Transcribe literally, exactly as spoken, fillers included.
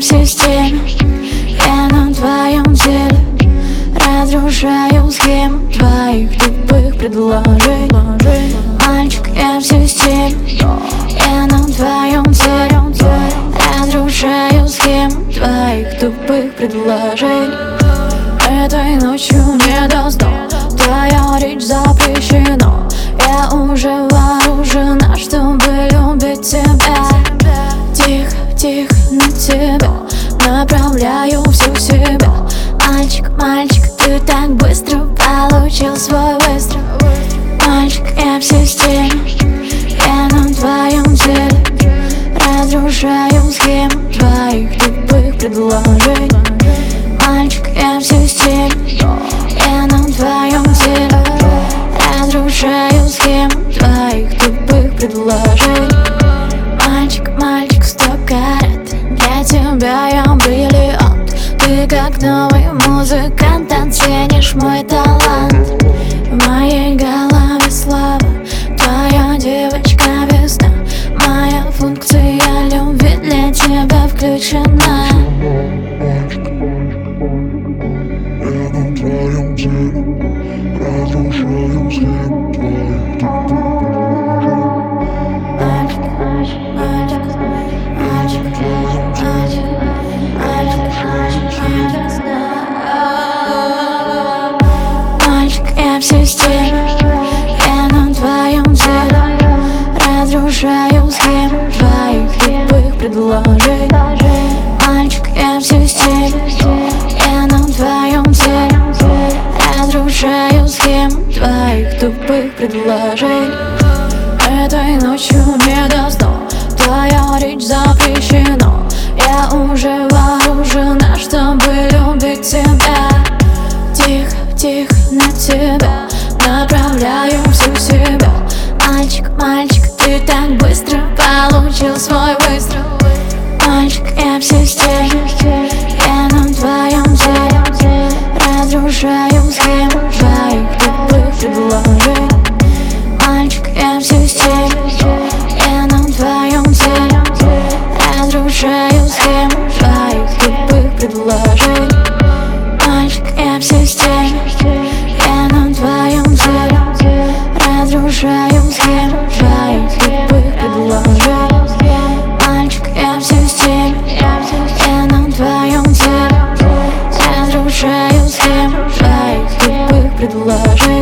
в системе, я на твоем теле. Разрушаю схему твоих тупых предложений. Мальчик, я в системе, я на твоем теле. Разрушаю схему твоих тупых предложений. Этой ночью не до сна, твоя речь запрещена. Я уже вооружена, чтобы любить тебя. Тихо, тихо на тебя направляю всю себя. Мальчик, мальчик, ты так быстро получил свой выстрел. Мальчик, я в системе, я на твоем теле. Разрушаю схему твоих тупых предложений. Мальчик, я в системе, я на твоем теле. Разрушаю схему твоих тупых предложений. Мальчик, мальчик, сто карат, для тебя я бриллиант. Ты как новый музыкант, оценишь мой талант. В моей голове слава, твоя девочка весна. Моя функция любви для тебя включена. Я на твоем теле, разрушаю схему твоих тупых в системе, я на твоем теле. Разрушаю схему твоих тупых предложений. Мальчик, я в системе, я на твоем теле. Разрушаю схему твоих тупых предложений. Этой ночью не до сна, твоя речь запрещена. Я уже вооружена, чтобы любить тебя. Тихо, тихо на тебя направляю всю себя. Мальчик, мальчик, ты так быстро получил свой выстрел. Мальчик, я в системе, я на твоем теле. Разрушаю схему твоих тупых предложений. Мальчик, я в системе, я на твоем теле. Разрушаю схему твоих тупых предложений. Мальчик, я в системе, я на твоем теле. Разрушаю схему твоих тупых предложений. Мальчик, я в системе, я на твоем теле. Разрушаю схему твоих тупых предложений.